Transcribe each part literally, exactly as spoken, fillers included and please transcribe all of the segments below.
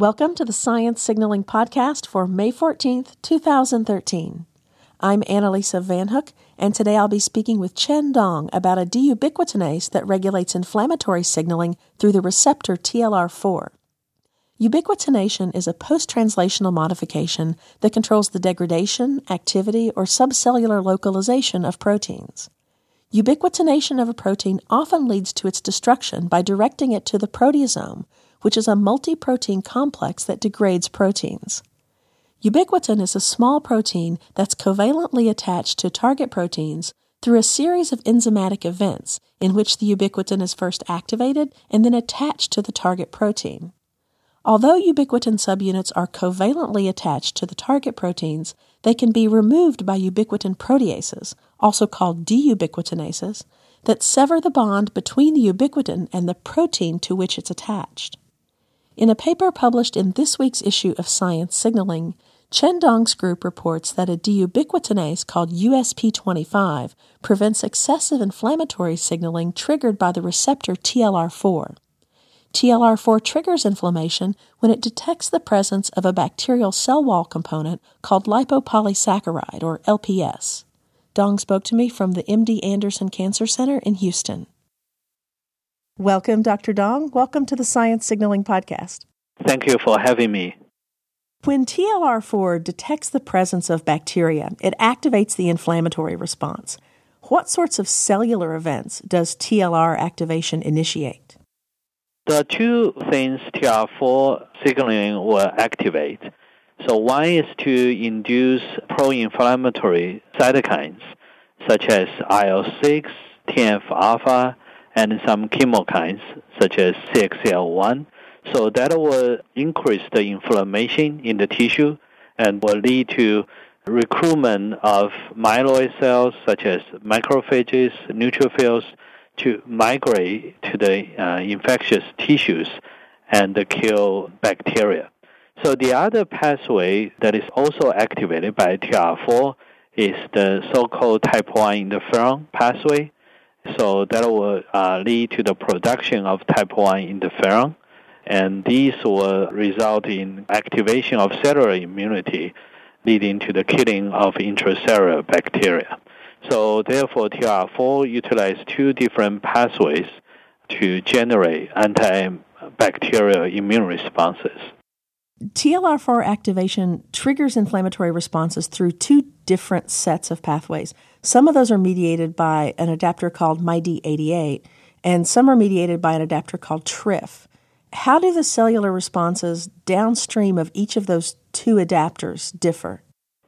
Welcome to the Science Signaling Podcast for May fourteenth, twenty thirteen. I'm Annalisa Van Hook, and today I'll be speaking with Chen Dong about a deubiquitinase that regulates inflammatory signaling through the receptor T L R four. Ubiquitination is a post-translational modification that controls the degradation, activity, or subcellular localization of proteins. Ubiquitination of a protein often leads to its destruction by directing it to the proteasome, which is a multi-protein complex that degrades proteins. Ubiquitin is a small protein that's covalently attached to target proteins through a series of enzymatic events in which the ubiquitin is first activated and then attached to the target protein. Although ubiquitin subunits are covalently attached to the target proteins, they can be removed by ubiquitin proteases, also called deubiquitinases, that sever the bond between the ubiquitin and the protein to which it's attached. In a paper published in this week's issue of Science Signaling, Chen Dong's group reports that a deubiquitinase called U S P twenty-five prevents excessive inflammatory signaling triggered by the receptor T L R four. T L R four triggers inflammation when it detects the presence of a bacterial cell wall component called lipopolysaccharide, or L P S. Dong spoke to me from the M D Anderson Cancer Center in Houston. Welcome, Doctor Dong. Welcome to the Science Signaling Podcast. Thank you for having me. When T L R four detects the presence of bacteria, it activates the inflammatory response. What sorts of cellular events does T L R activation initiate? There are two things T L R four signaling will activate. So one is to induce pro-inflammatory cytokines, such as I L six, T N F alpha, and some chemokines, such as C X C L one. So that will increase the inflammation in the tissue and will lead to recruitment of myeloid cells, such as macrophages, neutrophils, to migrate to the uh, infectious tissues and kill bacteria. So the other pathway that is also activated by T L R four is the so-called type one interferon pathway. So that will uh, lead to the production of type one interferon, and these will result in activation of cellular immunity, leading to the killing of intracellular bacteria. So therefore, T L R four utilizes two different pathways to generate antibacterial immune responses. T L R four activation triggers inflammatory responses through two different sets of pathways. Some of those are mediated by an adapter called M I D eighty-eight, and some are mediated by an adapter called T R I F. How do the cellular responses downstream of each of those two adapters differ?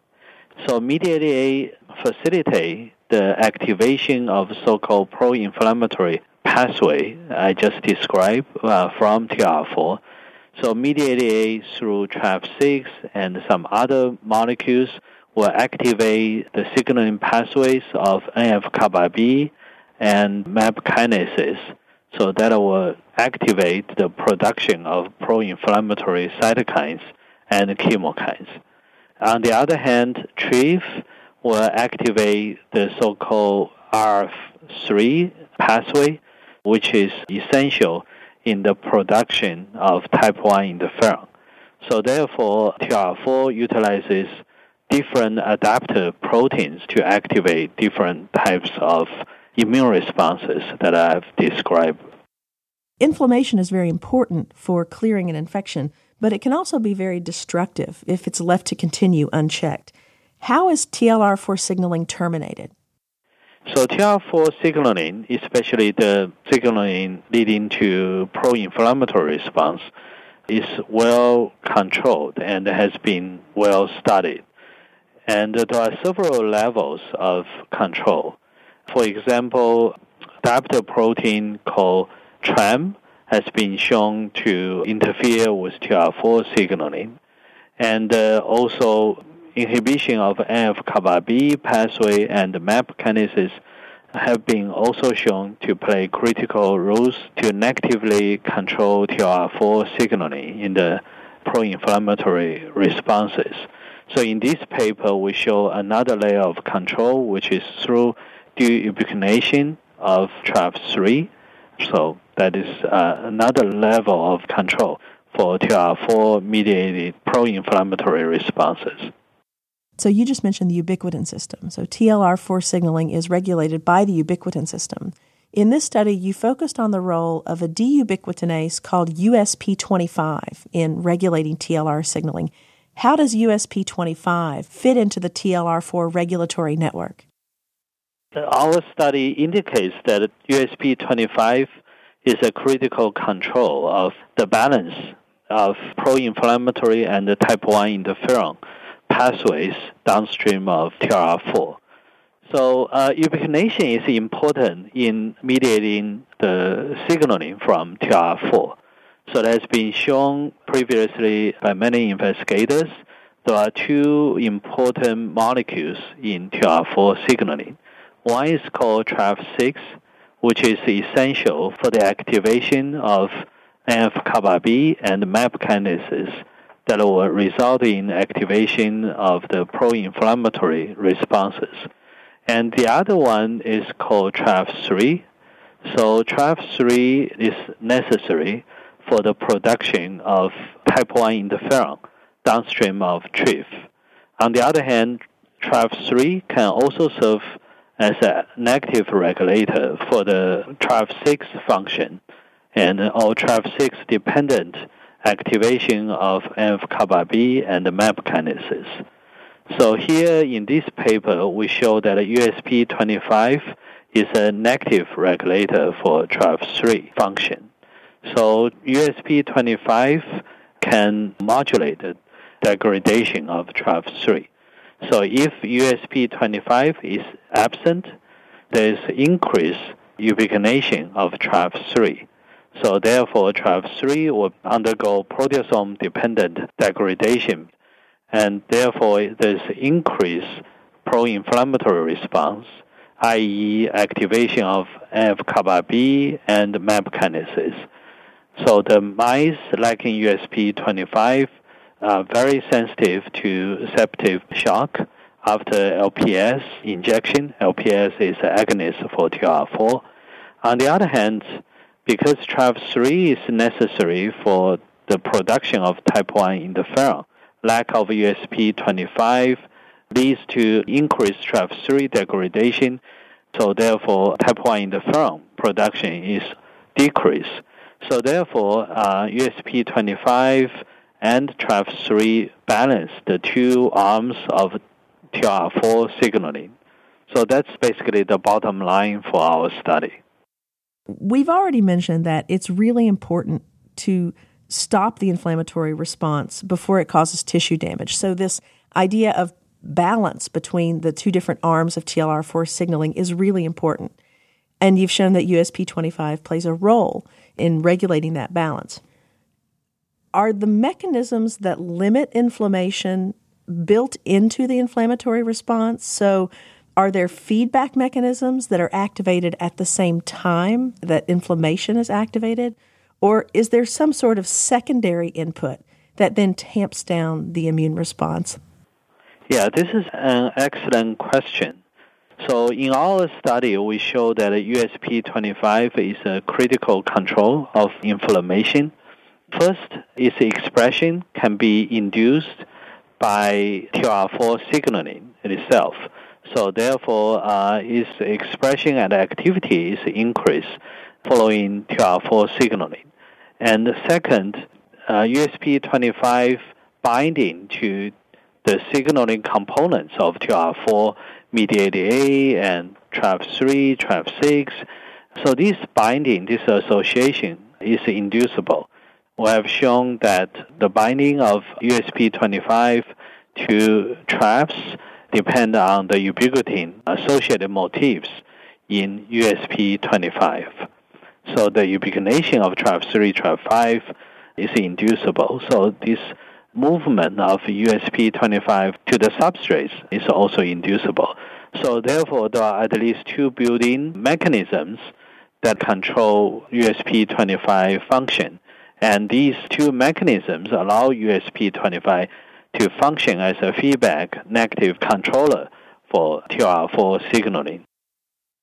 So M I D eighty-eight facilitate the activation of so-called pro-inflammatory pathway I just described uh, from T L R four. So M I D eighty-eight through T R A F six and some other molecules will activate the signaling pathways of N F kappa B and M A P kinases. So that will activate the production of pro-inflammatory cytokines and chemokines. On the other hand, T R I F will activate the so-called R F three pathway, which is essential in the production of type one interferon. So therefore, T L R four utilizes different adaptive proteins to activate different types of immune responses that I've described. Inflammation is very important for clearing an infection, but it can also be very destructive if it's left to continue unchecked. How is T L R four signaling terminated? So T L R four signaling, especially the signaling leading to pro-inflammatory response, is well controlled and has been well studied. And there are several levels of control. For example, adaptive protein called T R A M has been shown to interfere with T L R four signaling. And uh, also inhibition of N F kappa B pathway and M A P kinases have been also shown to play critical roles to negatively control T L R four signaling in the pro-inflammatory responses. So in this paper, we show another layer of control, which is through deubiquination of T R A F three. So that is uh, another level of control for T L R four mediated pro-inflammatory responses. So you just mentioned the ubiquitin system. So T L R four signaling is regulated by the ubiquitin system. In this study, you focused on the role of a D-ubiquitinase called U S P twenty-five in regulating T L R signaling. How does U S P twenty-five fit into the T L R four regulatory network? Our study indicates that U S P twenty-five is a critical control of the balance of pro-inflammatory and type one interferon pathways downstream of T L R four. So uh, ubiquitination is important in mediating the signaling from T L R four. So that has been shown previously by many investigators. There are two important molecules in T L R four signaling. One is called T R A F six, which is essential for the activation of N F kappa B and M A P kinases that will result in activation of the pro-inflammatory responses. And the other one is called T R A F three. So T R A F three is necessary for the production of type one interferon downstream of T R I F. On the other hand, T R A F three can also serve as a negative regulator for the T R A F six function and or T R A F six dependent activation of N F kappa B and M A P kinases. So here in this paper, we show that U S P twenty-five is a negative regulator for T R A F three function. So U S P twenty-five can modulate the degradation of T R A F three. So if U S P twenty-five is absent, there is increased ubiquitination of T R A F three. So therefore, T R A F three will undergo proteasome-dependent degradation, and therefore there's increased pro-inflammatory response, that is activation of N F kappa B and M A P kinases. So the mice lacking U S P twenty-five are very sensitive to septic shock after L P S injection. L P S is an agonist for T L R four. On the other hand, because T R A F three is necessary for the production of type one interferon, lack of U S P twenty-five leads to increased T R A F three degradation, so therefore type one interferon production is decreased. So therefore, uh, U S P twenty-five and T R A F three balance the two arms of T L R four signaling. So that's basically the bottom line for our study. We've already mentioned that it's really important to stop the inflammatory response before it causes tissue damage. So this idea of balance between the two different arms of T L R four signaling is really important. And you've shown that U S P twenty-five plays a role in regulating that balance. Are the mechanisms that limit inflammation built into the inflammatory response? So are there feedback mechanisms that are activated at the same time that inflammation is activated? Or is there some sort of secondary input that then tamps down the immune response? Yeah, this is an excellent question. So in our study, we show that U S P twenty-five is a critical control of inflammation. First, its expression can be induced by T L R four signaling itself. So therefore, uh, its expression and activity is increased following T L R four signaling. And second, uh, U S P twenty-five binding to the signaling components of T L R four, mediated A and T R A F three, T R A F six. So this binding, this association is inducible. We have shown that the binding of U S P twenty-five to T R A Fs depend on the ubiquitin associated motifs in U S P twenty-five. So the ubiquitination of T R A F three, T R A F five is inducible. So this movement of U S P twenty-five to the substrates is also inducible. So therefore, there are at least two building mechanisms that control U S P twenty-five function. And these two mechanisms allow U S P twenty-five to function as a feedback negative controller for T L R four signaling.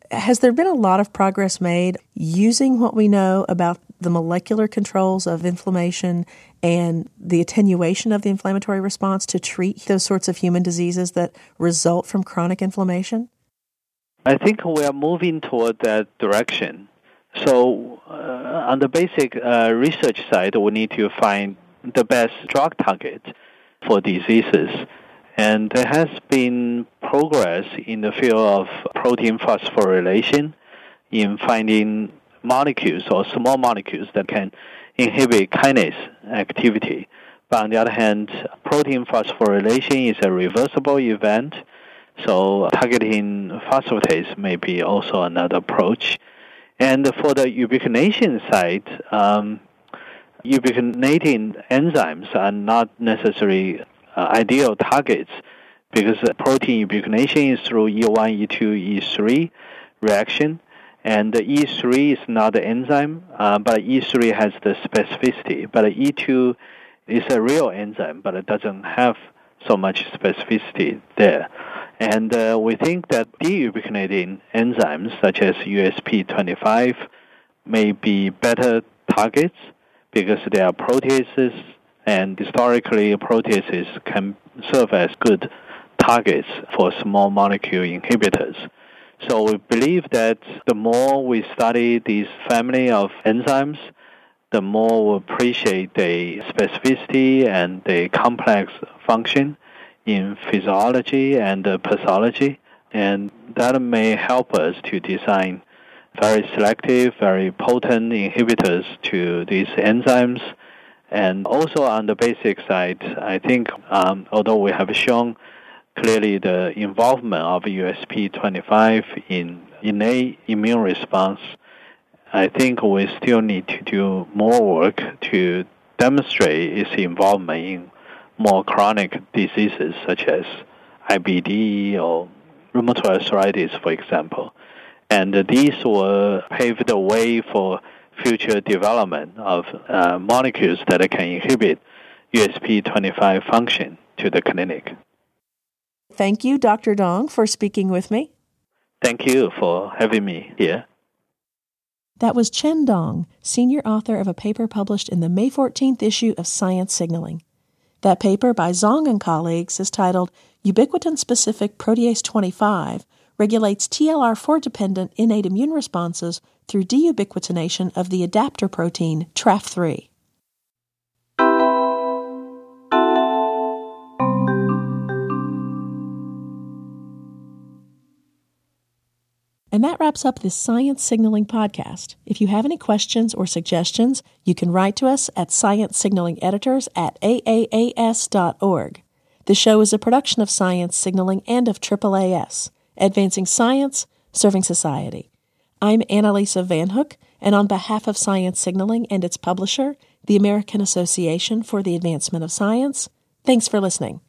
Has there been a lot of progress made using what we know about the molecular controls of inflammation and the attenuation of the inflammatory response to treat those sorts of human diseases that result from chronic inflammation? I think we are moving toward that direction. So uh, on the basic uh, research side, we need to find the best drug target for diseases. And there has been progress in the field of protein phosphorylation in finding molecules or small molecules that can inhibit kinase activity. But on the other hand, protein phosphorylation is a reversible event, so targeting phosphatase may be also another approach. And for the ubiquination side, um, ubiquinating enzymes are not necessarily uh, ideal targets because protein ubiquination is through E one, E two, E three reaction. And the E three is not the enzyme, uh, but E three has the specificity. But E two is a real enzyme, but it doesn't have so much specificity there. And uh, we think that deubiquinating enzymes, such as U S P twenty-five, may be better targets because they are proteases, and historically proteases can serve as good targets for small molecule inhibitors. So we believe that the more we study this family of enzymes, the more we appreciate the specificity and the complex function in physiology and pathology, and that may help us to design very selective, very potent inhibitors to these enzymes. And also on the basic side, I think um, although we have shown clearly the involvement of U S P twenty-five in innate immune response, I think we still need to do more work to demonstrate its involvement in more chronic diseases such as I B D or rheumatoid arthritis, for example. And these will pave the way for future development of uh, molecules that can inhibit U S P twenty-five function to the clinic. Thank you, Doctor Dong, for speaking with me. Thank you for having me here. That was Chen Dong, senior author of a paper published in the May fourteenth issue of Science Signaling. That paper by Zhang and colleagues is titled Ubiquitin-Specific Protease twenty-five Regulates T L R four Dependent Innate Immune Responses Through Deubiquitination of the Adapter Protein T R A F three. And that wraps up this Science Signaling podcast. If you have any questions or suggestions, you can write to us at sciencesignalingeditors at A A A S dot org. The show is a production of Science Signaling and of triple A S, advancing science, serving society. I'm Annalisa Van Hook, and on behalf of Science Signaling and its publisher, the American Association for the Advancement of Science, thanks for listening.